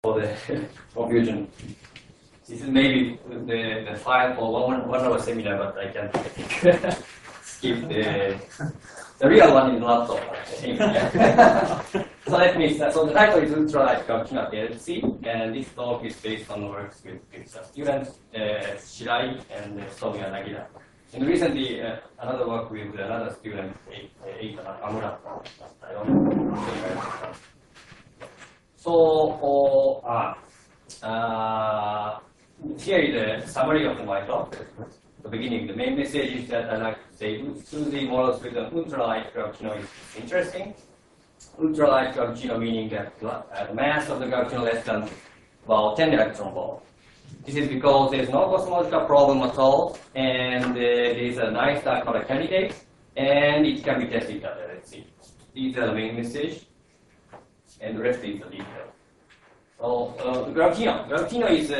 for the confusion. This is maybe the file for one hour seminar, but I can skip the real one in laptop. So let me start. So the title is Ultralight Cappuccino PLC, and this talk is based on works with students, Shirai and Soumya Nagila. And recently, another work with another student, Eita Nakamura. I don't know. So, here is the summary of my talk. At the beginning, the main message is that I like to say choosing models with an ultralight cappuccino is interesting. Ultralight cappuccino meaning that the mass of the cappuccino less than about 10 electron volt. This is because there is no cosmological problem at all, and there is a nice dark matter candidate, and it can be tested at LHC. These are the main message, and the rest is the detail. So the Gravitino. Gravitino is,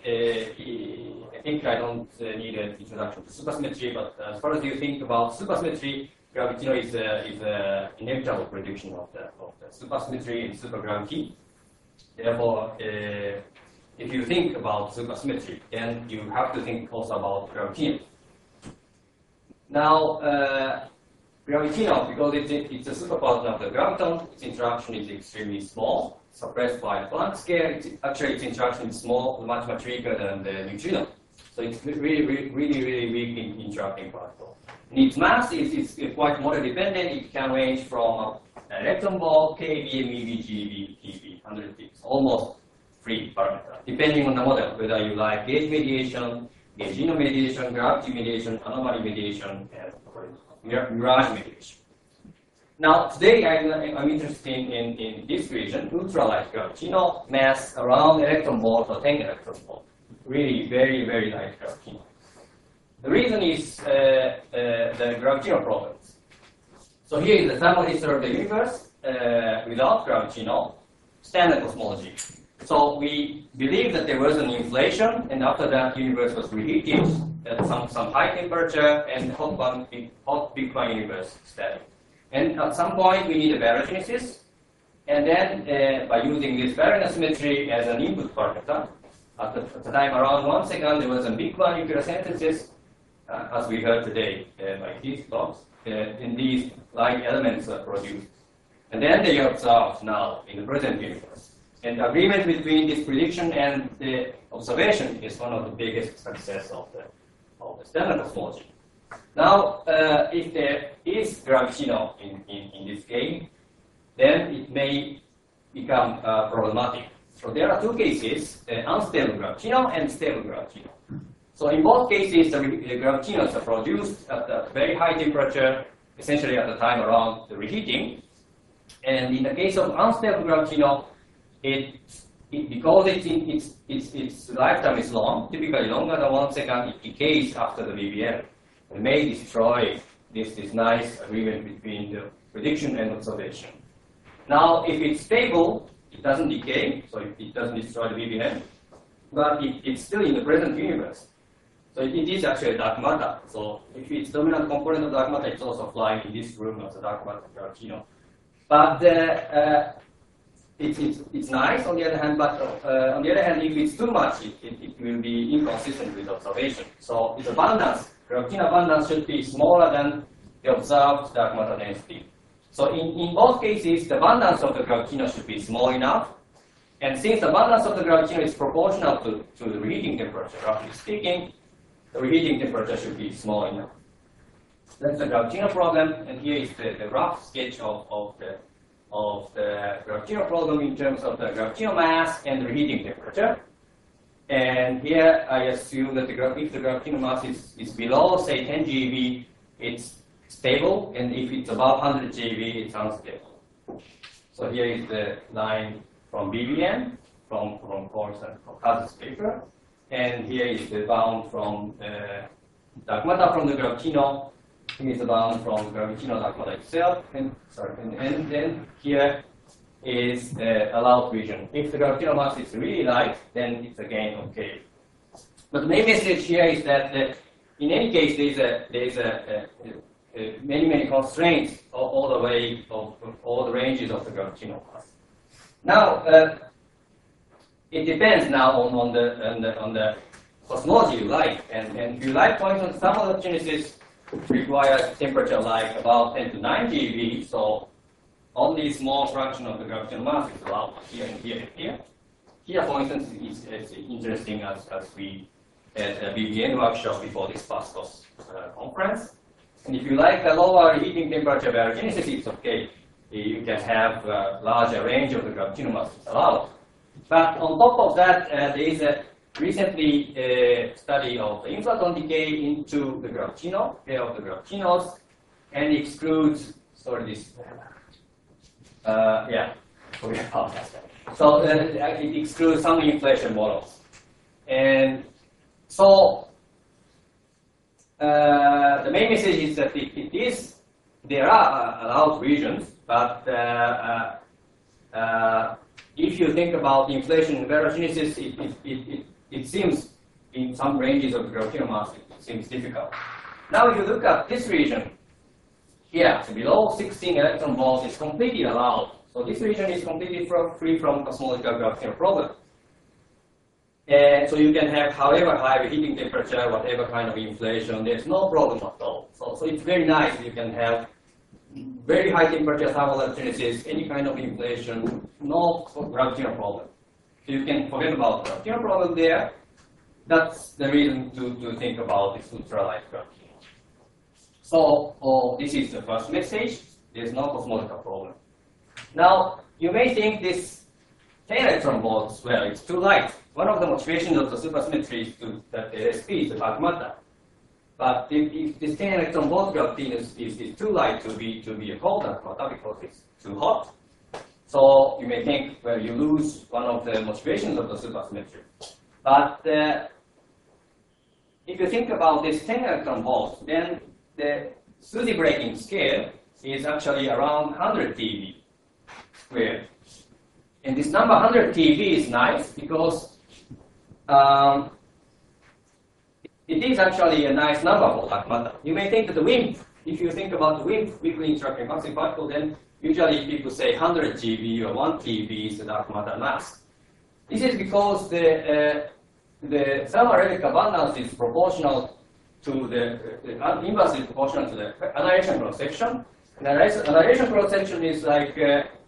I think I don't need an introduction to supersymmetry, but as far as you think about supersymmetry, Gravitino is an inevitable prediction of the supersymmetry and supergravity. Therefore, if you think about supersymmetry, then you have to think also about Gravitino. Now, Gravitino, because it's a superparticle of the graviton, its interaction is extremely small, suppressed by the Planck scale. Actually, its interaction is small, much weaker than the neutrino. So it's really weak in interacting particle. And its mass is quite model dependent. It can range from an electron volt, keV, MeV, GeV, TeV, 100 pips, almost free parameter, depending on the model, whether you like gauge mediation, gaugino mediation, gravity mediation, anomaly mediation, and mirage mediation. Now, today I'm interested in this region, ultralight cappuccino, mass around electron volt or 10 electron volt. Really very light cappuccino. The reason is the Gravitino problems. So here is the thermal history of the universe without Gravitino, standard cosmology. So we believe that there was an inflation, and after that, the universe was reheated at some high temperature, and hot Big Bang universe static. And at some point, we need a baryogenesis, and then by using this baryon asymmetry as an input parameter, at the time around 1 second, there was a Big Bang nuclear synthesis, as we heard today by these talks, and these light elements are produced. And then they are observed now in the present universe. And the agreement between this prediction and the observation is one of the biggest success of the standard cosmology. Now, if there is Gravitino in this game, then it may become problematic. So there are two cases, unstable Gravitino and stable Gravitino. So in both cases, the Gravitinos are produced at a very high temperature, essentially at the time around the reheating. And in the case of unstable Gravitino, because its lifetime is long, typically longer than 1 second, it decays after the BBM. It may destroy this nice agreement between the prediction and observation. Now, if it's stable, it doesn't decay, so it doesn't destroy the BBM, but it's still in the present universe. So it is actually a dark matter. So if it's dominant component of dark matter, it's also flying in this room as a dark matter Gravitino. But it's nice on the other hand, but on the other hand, if it's too much, it will be inconsistent with observation. So its abundance, Gravitino abundance should be smaller than the observed dark matter density. So in both cases, the abundance of the Gravitino should be small enough. And since the abundance of the Gravitino is proportional to the reheating temperature, roughly speaking, the reheating temperature should be small enough. That's the Gravitino problem, and here is the rough sketch of the Gravitino problem in terms of the Gravitino mass and the reheating temperature. And here I assume that if the Gravitino mass is below, say, 10 GeV, it's stable, and if it's above 100 GeV, it's unstable. So here is the line from BBM, from Course and Kaz's paper, and here is the bound from dark matter from the Gravitino. Here is the bound from Gravitino dark matter itself, and then here is the allowed region. If the Gravitino mass is really light, then it's again okay. But the main message here is that in any case, there is many constraints all the way of all the ranges of the Gravitino mass. Now, it depends now on the cosmology you like. And if you like, for instance, some of the genesis requires temperature like about 10 to 9 GeV, so only small fraction of the gravitational mass is allowed here and here and here. Here, for instance, is interesting as we had a BBN workshop before this PASCOS conference. And if you like a lower heating temperature baryogenesis, it's okay. You can have a larger range of the gravitational mass allowed. But on top of that, there is a recently study of the inflaton decay into the gravitino, pair of the gravitinos, and excludes, sorry, this, yeah, forget about that. So it excludes some inflation models. And so the main message is that there are allowed regions, but if you think about inflation and baryogenesis, it seems in some ranges of the gravitational mass, it seems difficult. Now if you look at this region, here, so below 16 electron volts is completely allowed. So this region is completely free from cosmological gravitational problem. And so you can have however high the heating temperature, whatever kind of inflation, there's no problem at all. So it's very nice. You can have very high temperature thermal electrolysis, any kind of inflation, no gravitational problem. So you can forget about the gravitational problem there. That's the reason to think about this ultralight gravitational. So this is the first message. There's no cosmological problem. Now, you may think this 10 electron volts, well, it's too light. One of the motivations of the supersymmetry is that the LSP is the dark matter. But if this 10 electron volt graviton is too light to be a cold dark matter because it's too hot, so you may think, well, you lose one of the motivations of the supersymmetry. But if you think about this 10 electron volts, then the SUSY breaking scale is actually around 100 TeV squared. And this number 100 TeV is nice because it is actually a nice number for dark matter. You may think that the WIMP, if you think about the WIMP, weakly interacting maximum particle, then usually people say 100 GeV or 1 TeV is the dark matter mass. This is because the thermal Rebec abundance is proportional to inversely proportional to the annihilation cross section. And annihilation cross section is like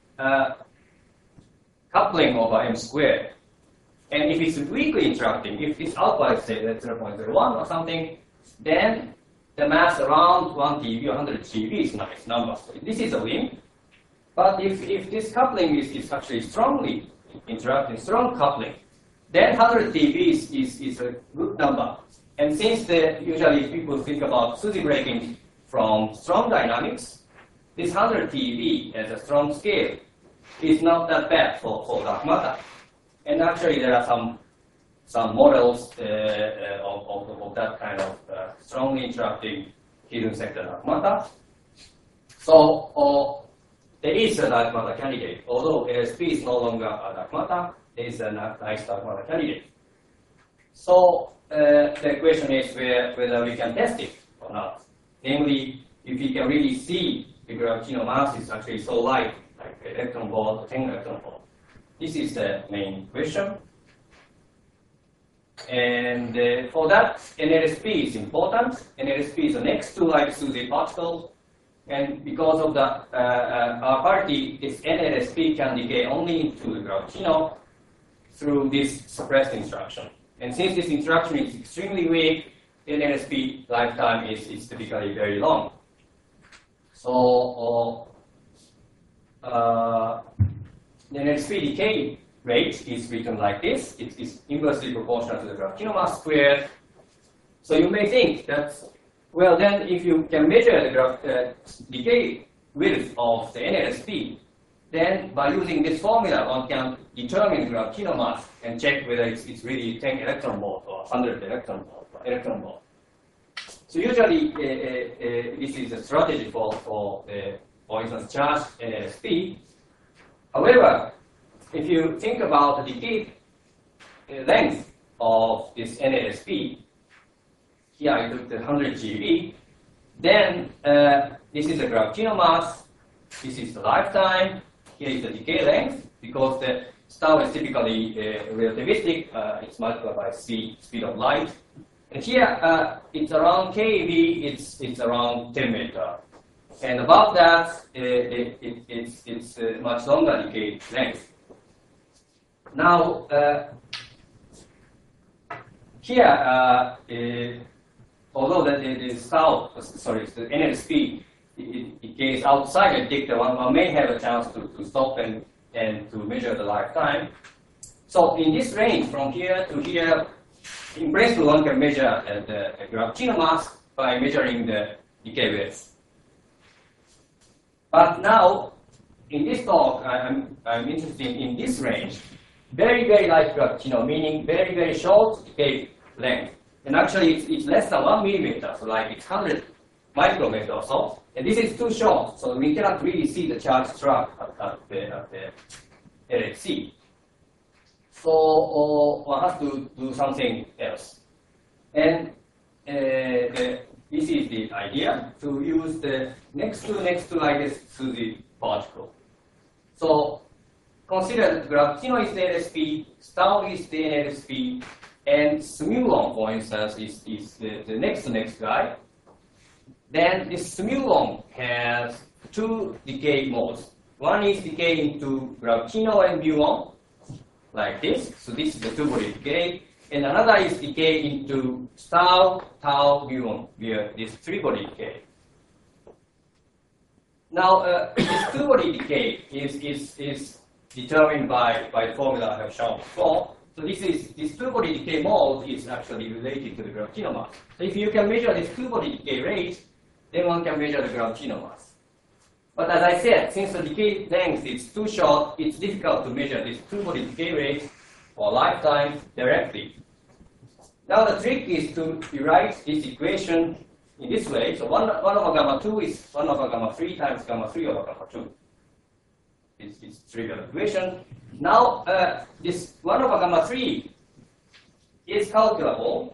coupling over m squared. And if it's weakly interacting, if it's alpha, let's say that's 0.01 or something, then the mass around 1 TeV or 100 GeV is nice number. So this is a WIMP. But if this coupling is actually strongly interacting, strong coupling, then 100 TeV is a good number. And since usually people think about SUSY breaking from strong dynamics, this 100 TeV as a strong scale is not that bad for dark matter. And actually there are some models of that kind of strongly interacting hidden sector dark matter. So there is a dark matter candidate. Although LSP is no longer a dark matter, there is a nice dark matter candidate. So the question is whether we can test it or not. Namely, if we can really see the gravitational mass is actually so light, like electron volt, 10 electron volt. This is the main question. And for that, NLSP is important. NLSP is the next to like SUSY particle. And because of the our party, this NLSP can decay only into the gravitino through this suppressed interaction. And since this interaction is extremely weak, NLSP lifetime is typically very long. So the NLSP decay rate is written like this. It is inversely proportional to the gravitino mass squared. So you may think that, well, then if you can measure the decay width of the NLSP, then by using this formula, one can determine the gravitino mass and check whether it's really 10 electron volt or 100 electron volt. So usually this is a strategy for instance, charged NLSP. However, if you think about the decay length of this NLSP, here I took the 100 GeV, then this is the gravitino mass, this is the lifetime, here is the decay length, because the tau is typically relativistic. It's multiplied by speed of light. And here, it's around keV, it's around 10 meter. And above that, it's much longer decay length. Now, here, although the tau, sorry, the NLSP, it decays outside the detector, one may have a chance to stop and to measure the lifetime. So in this range, from here to here, in principle, one can measure the Gravitino mass by measuring the decay rates. But now, in this talk, I'm interested in this range, very, very light Gravitino, meaning very, very short decay length. And actually, it's less than 1 millimeter, so like it's 100 micrometer or so. And this is too short, so we cannot really see the charge track at the LHC. So one has to do something else. And this is the idea, to use the next to like this to the particle. So consider Gravitino is the LSP, tau is the NLSP, and Smuon, for instance, is the next guy. Then this Smuon has two decay modes. One is decay into Gravitino and muon, like this. So this is the two-body decay. And another is decay into tau, muon, via this three-body decay. Now, this two-body decay is determined by the formula I have shown before. So this two-body decay mode is actually related to the Gravitino mass. So if you can measure this two-body decay rate, then one can measure the Gravitino mass. But as I said, since the decay length is too short, it's difficult to measure this two-body decay rate for lifetime directly. Now the trick is to rewrite this equation in this way. So 1 over gamma 2 is 1 over gamma 3 times gamma 3 over gamma 2. It's trivial equation. Now this 1 over gamma 3 is calculable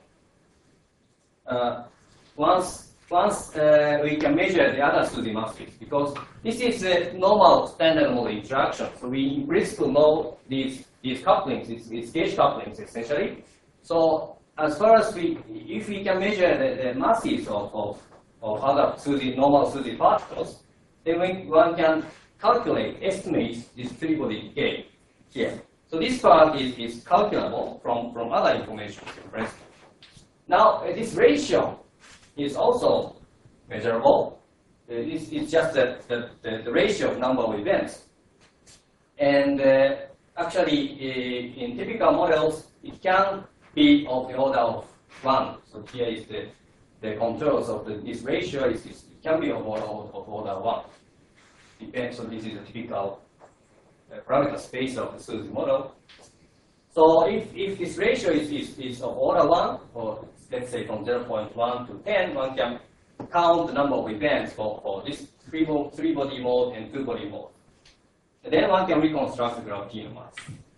once we can measure the other Suzy masses, because this is a normal standard model interaction. So we in principle know these couplings, these gauge couplings essentially. So as far as if we can measure the masses of other normal Suzy particles, then one can estimate this three-body decay here. So this part is calculable from other information in principle. Now this ratio is also measurable. It's just the ratio of number of events. And actually, in typical models, it can be of the order of 1. So here is the contours of this ratio. It can be of order 1. Depends on this is a typical parameter space of the Suzy model. So if this ratio is of order 1, or let's say from 0.1 to 10, one can count the number of events for this three-body mode and two-body mode. And then one can reconstruct the Gravitino mass.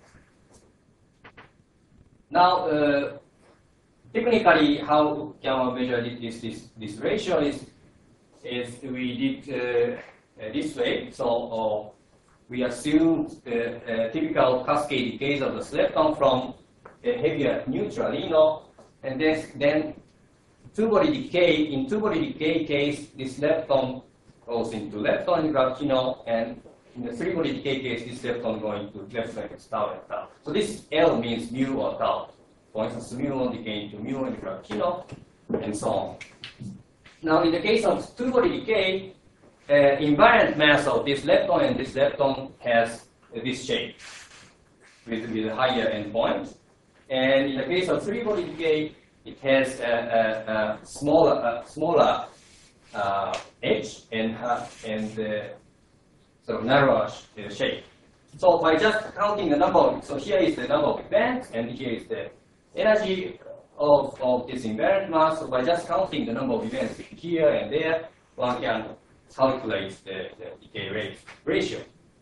Now, technically, how can one measure this ratio is we did this way. So we assume the typical cascade decays of the lepton from a heavier neutralino. And then two-body decay. In two-body decay case, this lepton goes into lepton in Gravitino, and in the three-body decay case, this lepton going to left side tau and tau. So this L means mu or tau. For instance, muon decay into mu in Gravitino, and so on. Now, in the case of two-body decay, invariant mass of this lepton and this lepton has this shape with a higher endpoint. And in the case of three-body decay, it has a smaller edge and sort of narrower shape. So by just counting the number, so here is the number of events, and here is the energy of this invariant mass. So by just counting the number of events here and there, one can calculate the decay rate ratio.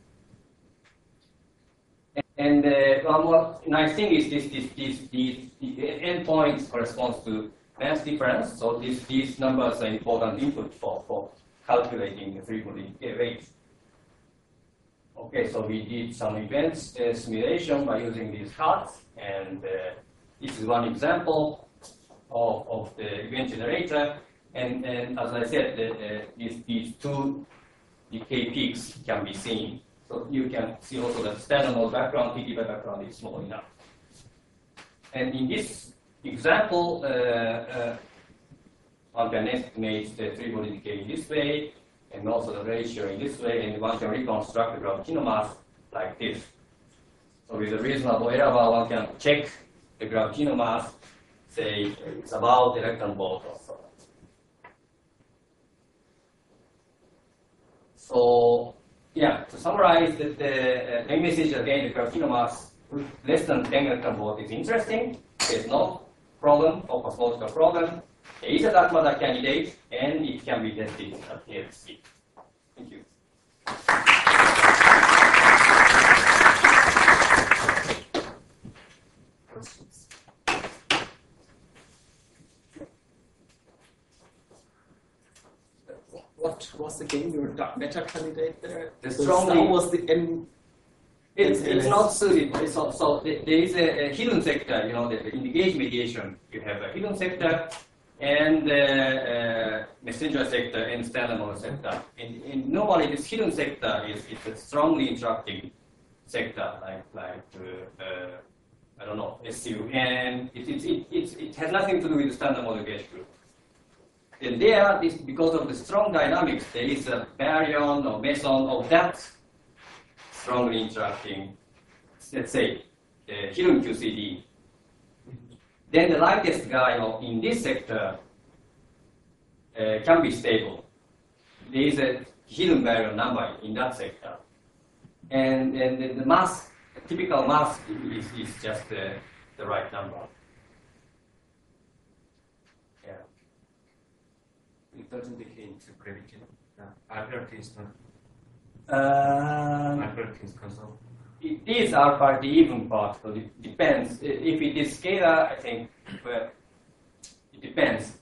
And one more nice thing is the endpoint corresponds to mass difference. So these numbers are important input for calculating the three-body decay rate. Okay, so we did some events simulation by using these cards, and this is one example of the event generator. And as I said, these two decay peaks can be seen. So you can see also that standard node background, TT by background is small enough. And in this example, one can estimate the three-body decay in this way, and also the ratio in this way, and one can reconstruct the gravitino mass like this. So with a reasonable error, one can check the gravitino mass, say it's about electron volt or so. So yeah, to summarize, the main message again, the gravitino mass less than 10 electron volt is interesting. There's no problem or cosmological problem. It is a dark matter candidate, and it can be tested at LHC. Thank you. Questions? What was again your dark matter candidate there? The strongly was the M. It's not suited. It's not, so there is a hidden sector. You know, in the gauge mediation, you have a hidden sector and messenger sector and standard model sector. And normally, this hidden sector is a strongly interacting sector, like I don't know, SU, and it has nothing to do with the standard model gauge group. And there, because of the strong dynamics, there is a baryon or meson of that strongly interacting, let's say, hidden QCD. Then the lightest guy in this sector can be stable. There is a hidden baryon number in that sector. And the mass, typical mass is just the right number. Yeah. It doesn't decay into gravity. Alberti is not. Alberti is causal. It is R party even particle. It depends. If it is scalar, I think, well, it depends.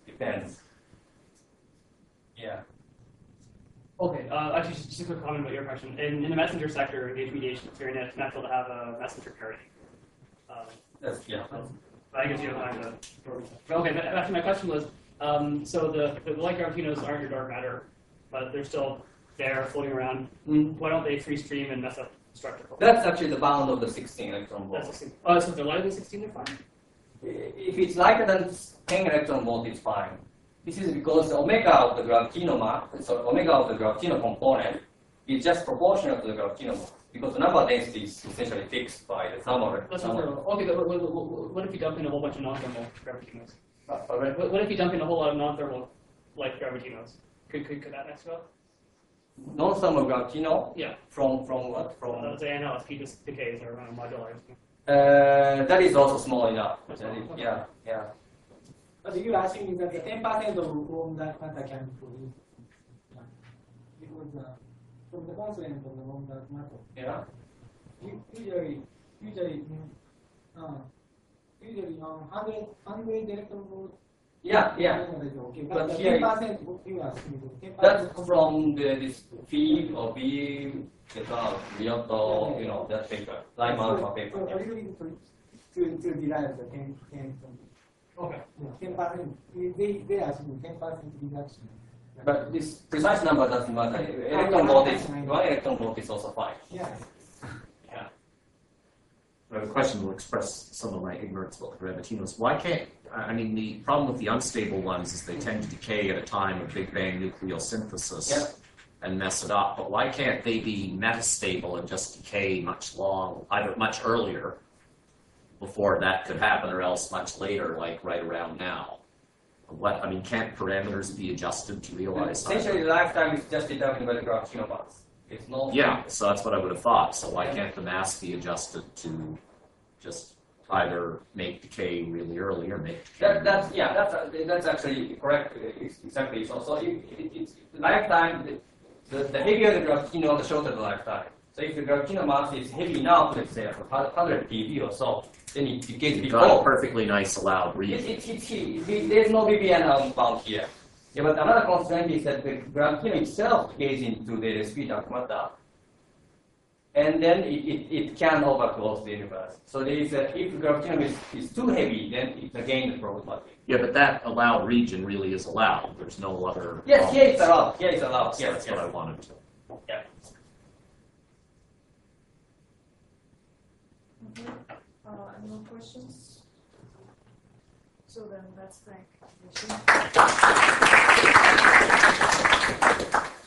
Yeah. Okay, actually, just a quick comment about your question. In the messenger sector, gauge mediation, it's very natural to have a messenger parity. Yeah. I guess you don't mind the. Okay, actually, my question was, so the light gravitinos aren't your dark matter, but they're still there floating around. Why don't they free stream and mess up the structure? That's actually the bound of the 16 electron volt. That's 16. Oh, so if they're lighter than 16, they're fine? If it's lighter than 10 electron volt, it's fine. This is because the omega of the gravitino mass, so omega of the gravitino component, is just proportional to the gravitino mass, because the number density is essentially fixed by the thermal. That's not thermal. Okay, but what if you dump in a whole bunch of non-thermal gravitinos? What if you dump in a whole lot of non-thermal light gravitinos? Could that mess up? Non-thermal gravitino? Yeah. From what? From say NLSP just decays or modular. that is also small enough. Yeah. But you're asking is that the 10% of room that matter can be produced. Because from the constraint of the room that matter. Yeah. Usually 100 electron volt. Yeah. Okay. But But here 10% you are asking. That's from this feed or beam, Ryotto, that paper, Lime alpha paper. So a little bit to derive the 10. Okay. 10%. They are asking 10% reduction. But this precise number doesn't matter. Electron volt is 1 electron volt is also fine. Yeah. Yeah. The question will express some of my ignorance about the gravitinos. Why can't, the problem with the unstable ones is they tend to decay at a time of Big Bang nucleosynthesis and mess it up. But why can't they be metastable and just decay much earlier before that could happen, or else much later, like right around now? Can't parameters be adjusted to realize that? Essentially, the lifetime is just determined by the gravitino mass. It's not. Yeah, so that's what I would have thought. So why can't the mass be adjusted to just either make decay really early or make decay? That's actually correct. Exactly. So it's lifetime. The heavier the gravitino, the shorter the lifetime. So if the gravitino mass is heavy enough, let's say 100 PV or so, then it decays before. Got a perfectly nice allowed read. There's no BBN bound here. Yeah, but another constraint is that the gravitino itself decays into the speed dark matter. and then it can overclose the universe. So there is if graviton is too heavy, then it's again problematic. Yeah, but that allowed region really is allowed. There's no other. Yes, here it's allowed. Here it's allowed. So Yes, that's yes. what I wanted to. Yeah. Any more questions? So then let's thank Rishi.